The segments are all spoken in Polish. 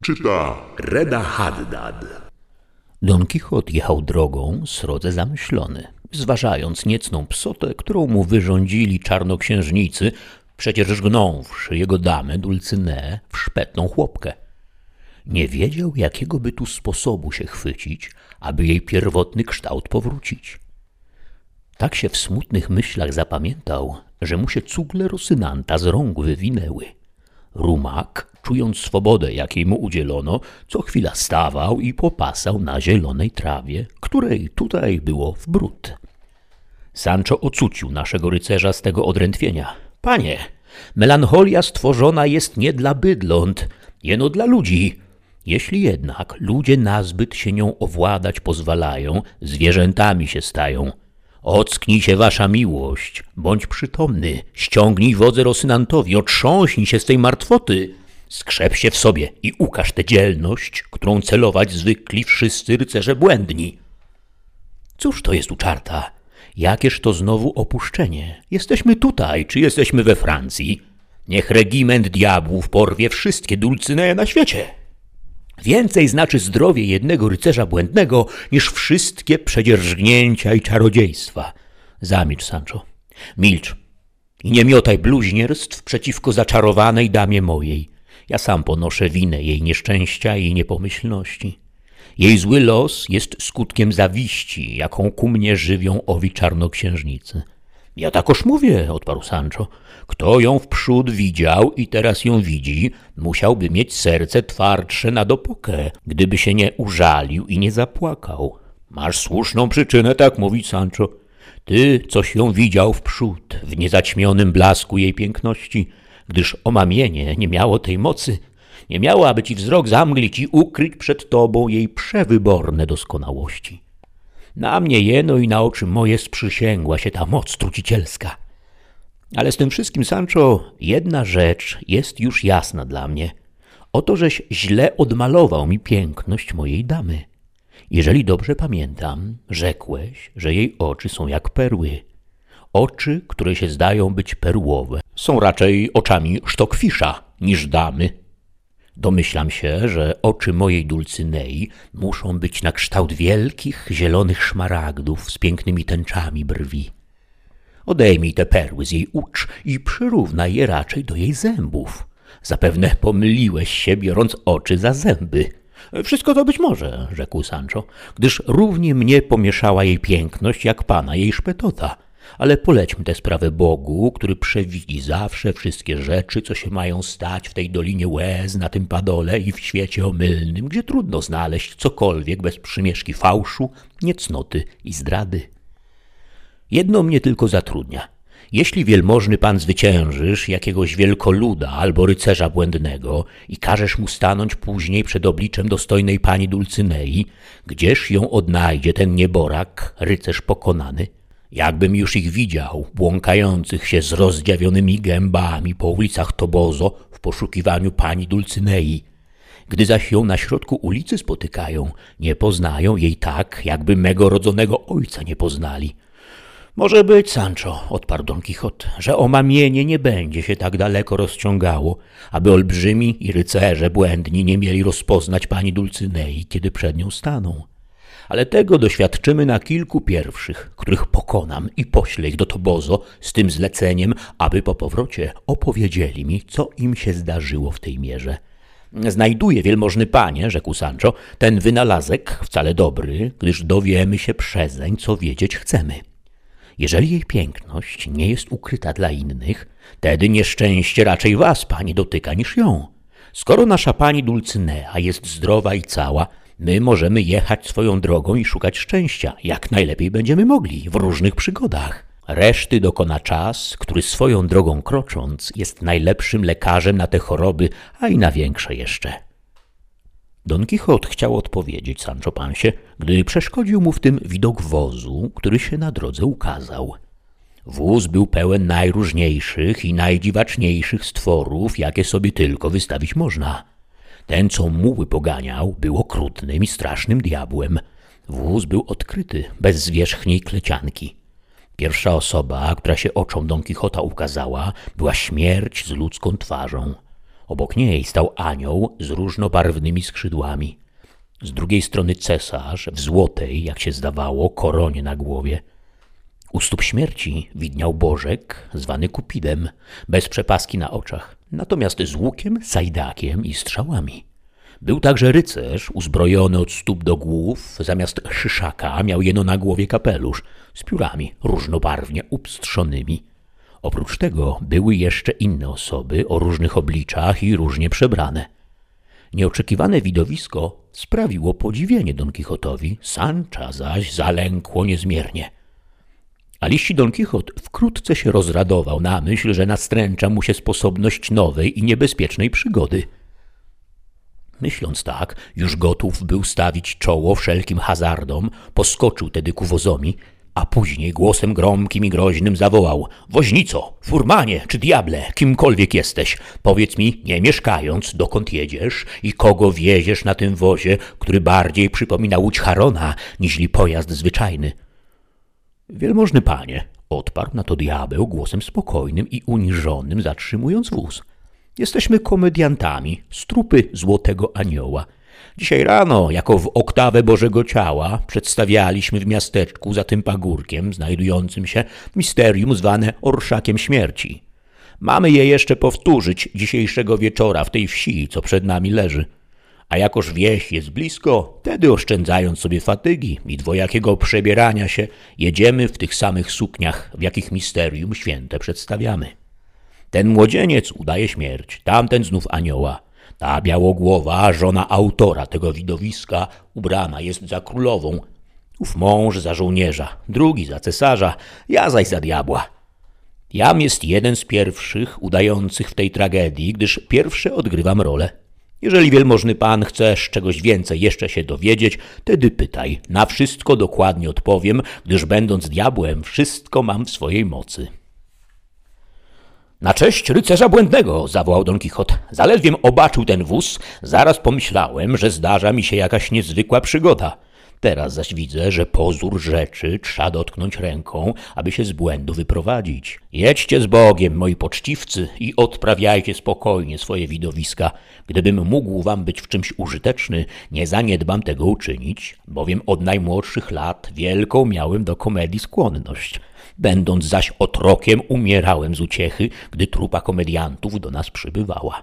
Czyta Reda Haddad. Don Kichot jechał drogą srodze zamyślony, zważając niecną psotę, którą mu wyrządzili czarnoksiężnicy, przecież żgnąwszy jego damę Dulcynę w szpetną chłopkę. Nie wiedział, jakiego by tu sposobu się chwycić, aby jej pierwotny kształt powrócić. Tak się w smutnych myślach zapamiętał, że mu się cugle Rosynanta z rąk wywinęły. Rumak, czując swobodę, jakiej mu udzielono, co chwila stawał i popasał na zielonej trawie, której tutaj było w bród. Sancho ocucił naszego rycerza z tego odrętwienia. Panie, melancholia stworzona jest nie dla bydląt, jeno dla ludzi. Jeśli jednak ludzie nazbyt się nią owładać pozwalają, zwierzętami się stają. Ocknij się wasza miłość, bądź przytomny, ściągnij wodze Rosynantowi, otrząśnij się z tej martwoty, skrzep się w sobie i ukaż tę dzielność, którą celować zwykli wszyscy rycerze błędni. Cóż to jest u czarta? Jakież to znowu opuszczenie? Jesteśmy tutaj, czy jesteśmy we Francji? Niech regiment diabłów porwie wszystkie Dulcyneje na świecie. Więcej znaczy zdrowie jednego rycerza błędnego niż wszystkie przedzierżgnięcia i czarodziejstwa. Zamilcz, Sancho. Milcz i nie miotaj bluźnierstw przeciwko zaczarowanej damie mojej. Ja sam ponoszę winę jej nieszczęścia i niepomyślności. Jej zły los jest skutkiem zawiści, jaką ku mnie żywią owi czarnoksiężnicy. Ja takoż mówię, odparł Sancho. Kto ją wprzód widział i teraz ją widzi, musiałby mieć serce twardsze na dopokę, gdyby się nie użalił i nie zapłakał. Masz słuszną przyczynę tak mówić, Sancho. Ty, coś ją widział wprzód, w niezaćmionym blasku jej piękności, gdyż omamienie nie miało tej mocy, nie miało, aby ci wzrok zamglić i ukryć przed tobą jej przewyborne doskonałości. Na mnie jeno i na oczy moje sprzysięgła się ta moc trucicielska. Ale z tym wszystkim, Sancho, jedna rzecz jest już jasna dla mnie. Oto, żeś źle odmalował mi piękność mojej damy. Jeżeli dobrze pamiętam, rzekłeś, że jej oczy są jak perły. Oczy, które się zdają być perłowe, są raczej oczami sztokwisza niż damy. Domyślam się, że oczy mojej Dulcynei muszą być na kształt wielkich, zielonych szmaragdów z pięknymi tęczami brwi. Odejmij te perły z jej ucz i przyrównaj je raczej do jej zębów. Zapewne pomyliłeś się, biorąc oczy za zęby. Wszystko to być może, rzekł Sancho, gdyż równie mnie pomieszała jej piękność, jak pana jej szpetota. Ale polećmy tę sprawę Bogu, który przewidzi zawsze wszystkie rzeczy, co się mają stać w tej dolinie łez, na tym padole i w świecie omylnym, gdzie trudno znaleźć cokolwiek bez przymieszki fałszu, niecnoty i zdrady. Jedno mnie tylko zatrudnia. Jeśli wielmożny pan zwyciężysz jakiegoś wielkoluda albo rycerza błędnego i każesz mu stanąć później przed obliczem dostojnej pani Dulcynei, gdzież ją odnajdzie ten nieborak, rycerz pokonany? Jakbym już ich widział, błąkających się z rozdziawionymi gębami po ulicach Tobozo w poszukiwaniu pani Dulcynei. Gdy zaś ją na środku ulicy spotykają, nie poznają jej tak, jakby mego rodzonego ojca nie poznali. Może być, Sancho, odparł Don Kichot, że omamienie nie będzie się tak daleko rozciągało, aby olbrzymi i rycerze błędni nie mieli rozpoznać pani Dulcynei, kiedy przed nią staną. Ale tego doświadczymy na kilku pierwszych, których pokonam i poślę ich do Tobozo z tym zleceniem, aby po powrocie opowiedzieli mi, co im się zdarzyło w tej mierze. Znajduję, wielmożny panie, rzekł Sancho, ten wynalazek wcale dobry, gdyż dowiemy się przezeń, co wiedzieć chcemy. Jeżeli jej piękność nie jest ukryta dla innych, tedy nieszczęście raczej was, pani, dotyka niż ją. Skoro nasza pani Dulcynea jest zdrowa i cała, my możemy jechać swoją drogą i szukać szczęścia, jak najlepiej będziemy mogli, w różnych przygodach. Reszty dokona czas, który swoją drogą krocząc jest najlepszym lekarzem na te choroby, a i na większe jeszcze. Don Kichot chciał odpowiedzieć Sancho Pansie, gdy przeszkodził mu w tym widok wozu, który się na drodze ukazał. Wóz był pełen najróżniejszych i najdziwaczniejszych stworów, jakie sobie tylko wystawić można. Ten, co muły poganiał, był okrutnym i strasznym diabłem. Wóz był odkryty, bez zwierzchniej klecianki. Pierwsza osoba, która się oczom Don Kichota ukazała, była śmierć z ludzką twarzą. Obok niej stał anioł z różnobarwnymi skrzydłami. Z drugiej strony cesarz w złotej, jak się zdawało, koronie na głowie. U stóp śmierci widniał Bożek, zwany Kupidem, bez przepaski na oczach, natomiast z łukiem, sajdakiem i strzałami. Był także rycerz, uzbrojony od stóp do głów, zamiast szyszaka miał jeno na głowie kapelusz z piórami różnobarwnie upstrzonymi. Oprócz tego były jeszcze inne osoby o różnych obliczach i różnie przebrane. Nieoczekiwane widowisko sprawiło podziwienie Don Kichotowi, Sancha zaś zalękło niezmiernie. A liści Don Kichot wkrótce się rozradował na myśl, że nastręcza mu się sposobność nowej i niebezpiecznej przygody. Myśląc tak, już gotów był stawić czoło wszelkim hazardom, poskoczył tedy ku wozomi, a później głosem gromkim i groźnym zawołał: „Woźnico, furmanie czy diable, kimkolwiek jesteś, powiedz mi, nie mieszkając, dokąd jedziesz i kogo wieziesz na tym wozie, który bardziej przypomina łódź Charona, niźli pojazd zwyczajny”. „Wielmożny panie”, odparł na to diabeł głosem spokojnym i uniżonym, zatrzymując wóz. „Jesteśmy komediantami z trupy Złotego Anioła. Dzisiaj rano, jako w oktawę Bożego Ciała, przedstawialiśmy w miasteczku za tym pagórkiem znajdującym się misterium zwane Orszakiem Śmierci. Mamy je jeszcze powtórzyć dzisiejszego wieczora w tej wsi, co przed nami leży. A jakoż wieś jest blisko, wtedy oszczędzając sobie fatygi i dwojakiego przebierania się, jedziemy w tych samych sukniach, w jakich misterium święte przedstawiamy. Ten młodzieniec udaje śmierć, tamten znów anioła. Ta białogłowa, żona autora tego widowiska, ubrana jest za królową. Ów mąż za żołnierza, drugi za cesarza, ja zaś za diabła. Jam jest jeden z pierwszych udających w tej tragedii, gdyż pierwsze odgrywam rolę. Jeżeli wielmożny pan chcesz czegoś więcej jeszcze się dowiedzieć, tedy pytaj. Na wszystko dokładnie odpowiem, gdyż będąc diabłem, wszystko mam w swojej mocy”. „Na cześć rycerza błędnego”, zawołał Don Kichot. „Zaledwiem obaczył ten wóz, zaraz pomyślałem, że zdarza mi się jakaś niezwykła przygoda. Teraz zaś widzę, że pozór rzeczy trzeba dotknąć ręką, aby się z błędu wyprowadzić. Jedźcie z Bogiem, moi poczciwcy, i odprawiajcie spokojnie swoje widowiska. Gdybym mógł wam być w czymś użyteczny, nie zaniedbam tego uczynić, bowiem od najmłodszych lat wielką miałem do komedii skłonność. Będąc zaś otrokiem, umierałem z uciechy, gdy trupa komediantów do nas przybywała”.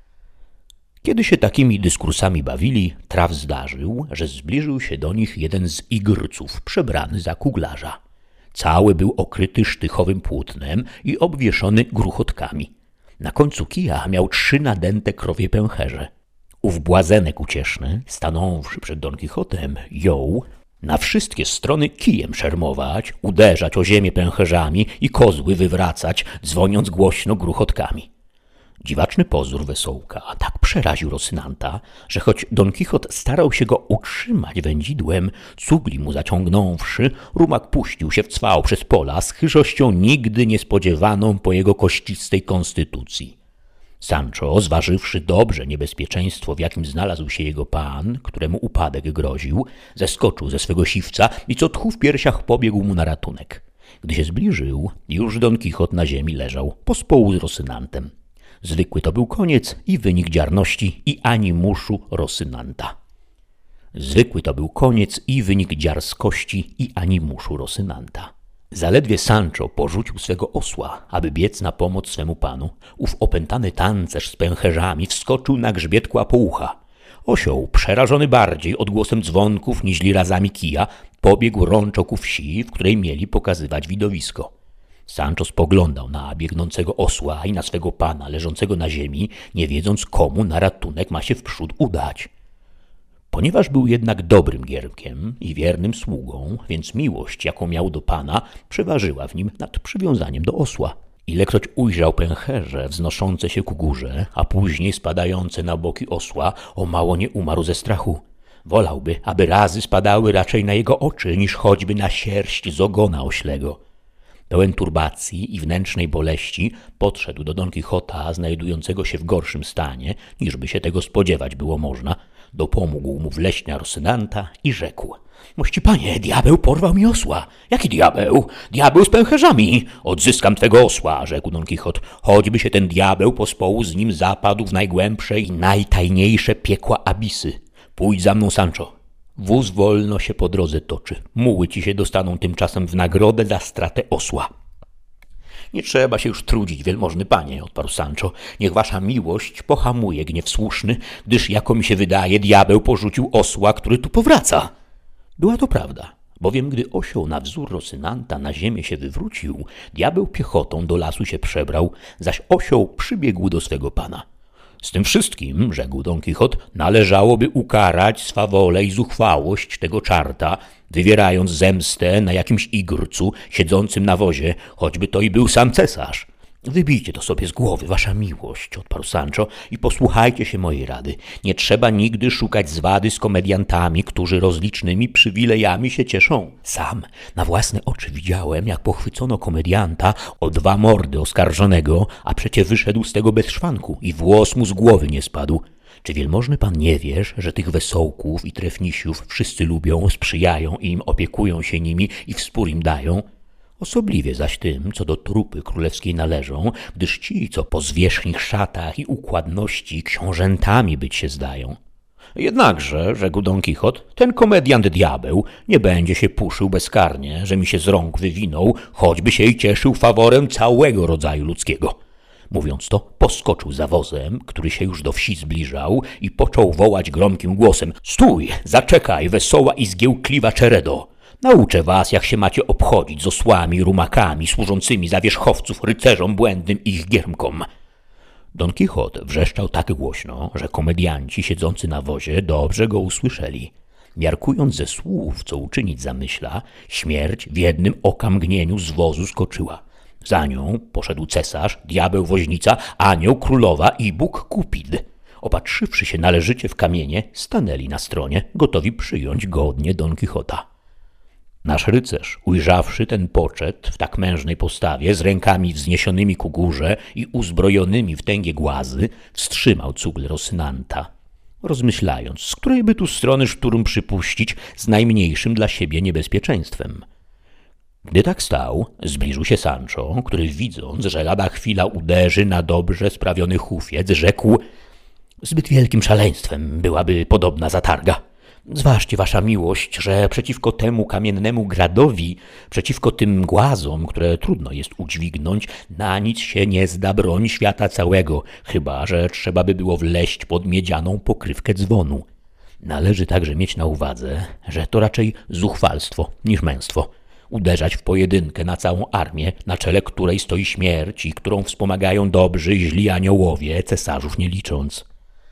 Kiedy się takimi dyskursami bawili, traf zdarzył, że zbliżył się do nich jeden z igrców przebrany za kuglarza. Cały był okryty sztychowym płótnem i obwieszony gruchotkami. Na końcu kija miał 3 nadęte krowie pęcherze. Ów błazenek ucieszny, stanąwszy przed Don Kichotem, jął na wszystkie strony kijem szermować, uderzać o ziemię pęcherzami i kozły wywracać, dzwoniąc głośno gruchotkami. Dziwaczny pozór wesołka tak przeraził Rosynanta, że choć Don Kichot starał się go utrzymać wędzidłem, cugli mu zaciągnąwszy, rumak puścił się w cwał przez pola z chyżością nigdy niespodziewaną po jego kościstej konstytucji. Sancho, zważywszy dobrze niebezpieczeństwo, w jakim znalazł się jego pan, któremu upadek groził, zeskoczył ze swego siwca i co tchu w piersiach pobiegł mu na ratunek. Gdy się zbliżył, już Don Kichot na ziemi leżał, pospołu z Rosynantem. Zwykły to był koniec i wynik dziarności i animuszu Rosynanta. Zwykły to był koniec i wynik dziarskości i animuszu Rosynanta. Zaledwie Sancho porzucił swego osła, aby biec na pomoc swemu panu, ów opętany tancerz z pęcherzami wskoczył na grzbiet kłapoucha. Osioł, przerażony bardziej odgłosem dzwonków niźli razami kija, pobiegł rączo ku wsi, w której mieli pokazywać widowisko. Sancho spoglądał na biegnącego osła i na swego pana leżącego na ziemi, nie wiedząc komu na ratunek ma się wprzód udać. Ponieważ był jednak dobrym giermkiem i wiernym sługą, więc miłość, jaką miał do pana, przeważyła w nim nad przywiązaniem do osła. Ilekroć ujrzał pęcherze wznoszące się ku górze, a później spadające na boki osła, o mało nie umarł ze strachu. Wolałby, aby razy spadały raczej na jego oczy, niż choćby na sierść z ogona oślego. Pełen turbacji i wnętrznej boleści podszedł do Don Kichota, znajdującego się w gorszym stanie, niż by się tego spodziewać było można. Dopomógł mu wleśnia Rosynanta i rzekł: Mości panie, diabeł porwał mi osła. Jaki diabeł? Diabeł z pęcherzami. Odzyskam twego osła, rzekł Don Kichot. Choćby się ten diabeł pospołu z nim zapadł w najgłębsze i najtajniejsze piekła abisy. Pójdź za mną, Sancho. Wóz wolno się po drodze toczy. Muły ci się dostaną tymczasem w nagrodę za stratę osła. Nie trzeba się już trudzić, wielmożny panie, odparł Sancho. Niech wasza miłość pohamuje gniew słuszny, gdyż, jako mi się wydaje, diabeł porzucił osła, który tu powraca. Była to prawda, bowiem gdy osioł na wzór Rosynanta na ziemię się wywrócił, diabeł piechotą do lasu się przebrał, zaś osioł przybiegł do swego pana. Z tym wszystkim, rzekł Don Kichot, należałoby ukarać swawolę i zuchwałość tego czarta, wywierając zemstę na jakimś igrcu siedzącym na wozie, choćby to i był sam cesarz. Wybijcie to sobie z głowy, wasza miłość, odparł Sancho, i posłuchajcie się mojej rady. Nie trzeba nigdy szukać zwady z komediantami, którzy rozlicznymi przywilejami się cieszą. Sam na własne oczy widziałem, jak pochwycono komedianta o 2 mordy oskarżonego, a przecie wyszedł z tego bez szwanku i włos mu z głowy nie spadł. Czy wielmożny pan nie wiesz, że tych wesołków i trefnisiów wszyscy lubią, sprzyjają im, opiekują się nimi i wspór im dają? Osobliwie zaś tym, co do trupy królewskiej należą, gdyż ci, co po zwierzchnych szatach i układności książętami być się zdają. Jednakże, rzekł Don Kichot, ten komediant diabeł nie będzie się puszył bezkarnie, że mi się z rąk wywinął, choćby się i cieszył faworem całego rodzaju ludzkiego. Mówiąc to, poskoczył za wozem, który się już do wsi zbliżał i począł wołać gromkim głosem: Stój, zaczekaj, wesoła i zgiełkliwa czeredo! Nauczę was, jak się macie obchodzić z osłami, rumakami, służącymi za wierzchowców rycerzom błędnym i ich giermkom. Don Kichot wrzeszczał tak głośno, że komedianci siedzący na wozie dobrze go usłyszeli. Miarkując ze słów, co uczynić zamyśla, śmierć w jednym okamgnieniu z wozu skoczyła. Za nią poszedł cesarz, diabeł woźnica, anioł królowa i Bóg Kupid. Opatrzywszy się należycie w kamienie, stanęli na stronie, gotowi przyjąć godnie Don Kichota. Nasz rycerz, ujrzawszy ten poczet w tak mężnej postawie, z rękami wzniesionymi ku górze i uzbrojonymi w tęgie głazy, wstrzymał cugle Rosynanta, rozmyślając, z której by tu strony szturm przypuścić z najmniejszym dla siebie niebezpieczeństwem. Gdy tak stał, zbliżył się Sancho, który, widząc, że lada chwila uderzy na dobrze sprawiony hufiec, rzekł: Zbyt wielkim szaleństwem byłaby podobna zatarga. Zważcie, wasza miłość, że przeciwko temu kamiennemu gradowi, przeciwko tym głazom, które trudno jest udźwignąć, na nic się nie zda broń świata całego, chyba że trzeba by było wleść pod miedzianą pokrywkę dzwonu. Należy także mieć na uwadze, że to raczej zuchwalstwo niż męstwo. Uderzać w pojedynkę na całą armię, na czele której stoi śmierć i którą wspomagają dobrzy i źli aniołowie, cesarzów nie licząc.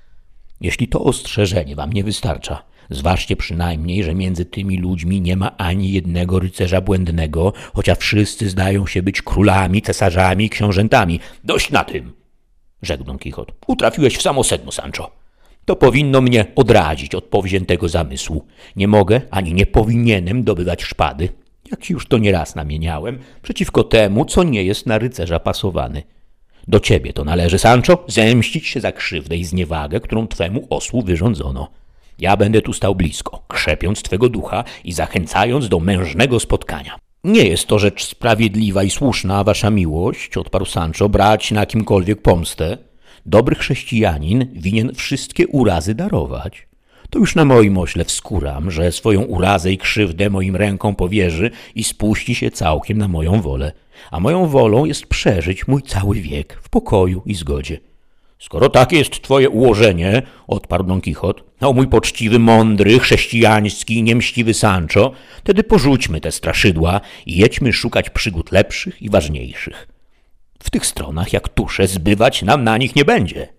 Jeśli to ostrzeżenie wam nie wystarcza, zważcie przynajmniej, że między tymi ludźmi nie ma ani jednego rycerza błędnego, chociaż wszyscy zdają się być królami, cesarzami i książętami. Dość na tym, rzekł Don Kichot. Utrafiłeś w samo sedno, Sancho. To powinno mnie odradzić od powziętego zamysłu. Nie mogę, ani nie powinienem dobywać szpady, jak ci już to nieraz namieniałem, przeciwko temu, co nie jest na rycerza pasowany. Do ciebie to należy, Sancho, zemścić się za krzywdę i zniewagę, którą twemu osłu wyrządzono. Ja będę tu stał blisko, krzepiąc twego ducha i zachęcając do mężnego spotkania. Nie jest to rzecz sprawiedliwa i słuszna, wasza miłość, odparł Sancho, brać na kimkolwiek pomstę. Dobry chrześcijanin winien wszystkie urazy darować. To już na moim ośle wskóram, że swoją urazę i krzywdę moim rękom powierzy i spuści się całkiem na moją wolę. A moją wolą jest przeżyć mój cały wiek w pokoju i zgodzie. Skoro takie jest twoje ułożenie, odparł Don Kichot, o mój poczciwy, mądry, chrześcijański, niemściwy Sancho, wtedy porzućmy te straszydła i jedźmy szukać przygód lepszych i ważniejszych. W tych stronach, jak tusze, zbywać nam na nich nie będzie.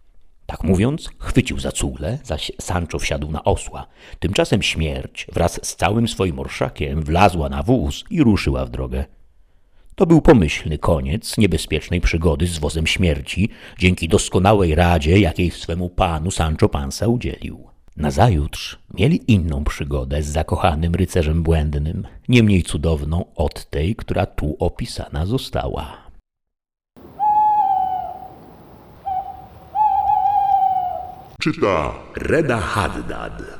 Tak mówiąc, chwycił za cugle, zaś Sancho wsiadł na osła. Tymczasem śmierć wraz z całym swoim orszakiem wlazła na wóz i ruszyła w drogę. To był pomyślny koniec niebezpiecznej przygody z wozem śmierci, dzięki doskonałej radzie, jakiej swemu panu Sancho Panza udzielił. Nazajutrz mieli inną przygodę z zakochanym rycerzem błędnym, nie mniej cudowną od tej, która tu opisana została. Czyta Reda Haddad.